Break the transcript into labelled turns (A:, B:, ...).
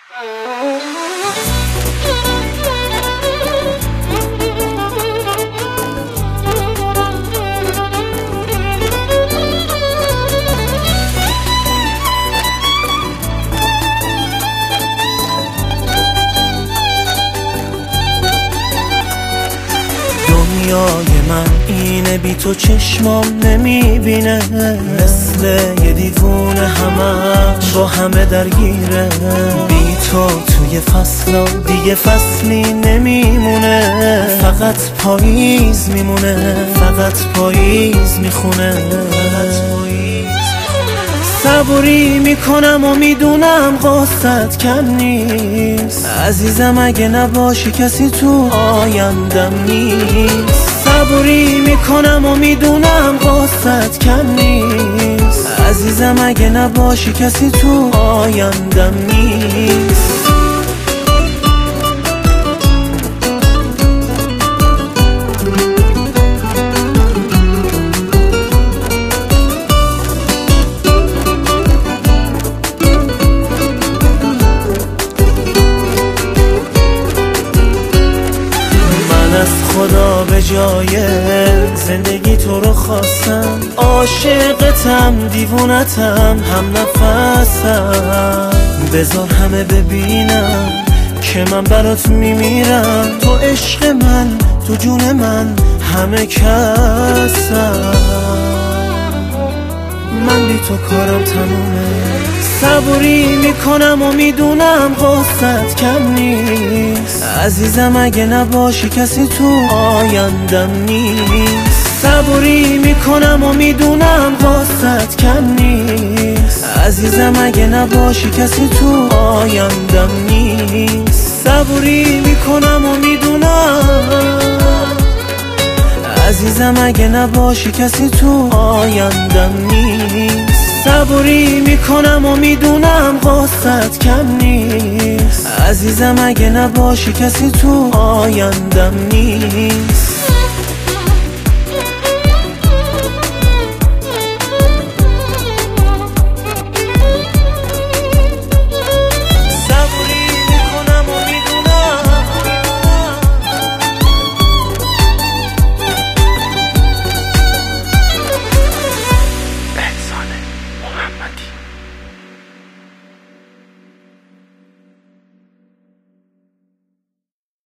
A: دنیای من اینه، بی تو چشمام نمیبینه، مثل یه دیوونه همش با همه درگیره. بی تو توی فصلا دیگه فصلی نمیمونه، فقط پاییز میمونه، فقط پاییز میخونه. صبوری میکنم و میدونم قصت کم نیست، عزیزم اگه نباشی کسی تو آیندم نیست. صبوری میکنم و میدونم قصت کم نیست، عزیزم اگه نباشی کسی تو آیندم نیست. خدا به جای زندگی تو رو خواستم، عاشقتم، دیوونتم، هم نفسم. بذار همه ببینم که من برات میمیرم، تو عشق من، تو جون من، همه کسم. من بی تو کارم تمومه، صبوری میکنم و میدونم قصت کم نیست، عزیزم اگه نباشی کسی تو آیندم نیست. صبوری میکنم و میدونم قصت کم نیست، عزیزم اگه نباشی کسی تو آیندم نیست. صبوری میکنم و میدونم، عزیزم اگه نباشی کسی تو آیندم نیست. صبوری میکنم و میدونم قصت کم نیست، عزیزم اگه نباشی کسی تو آیندم نیست.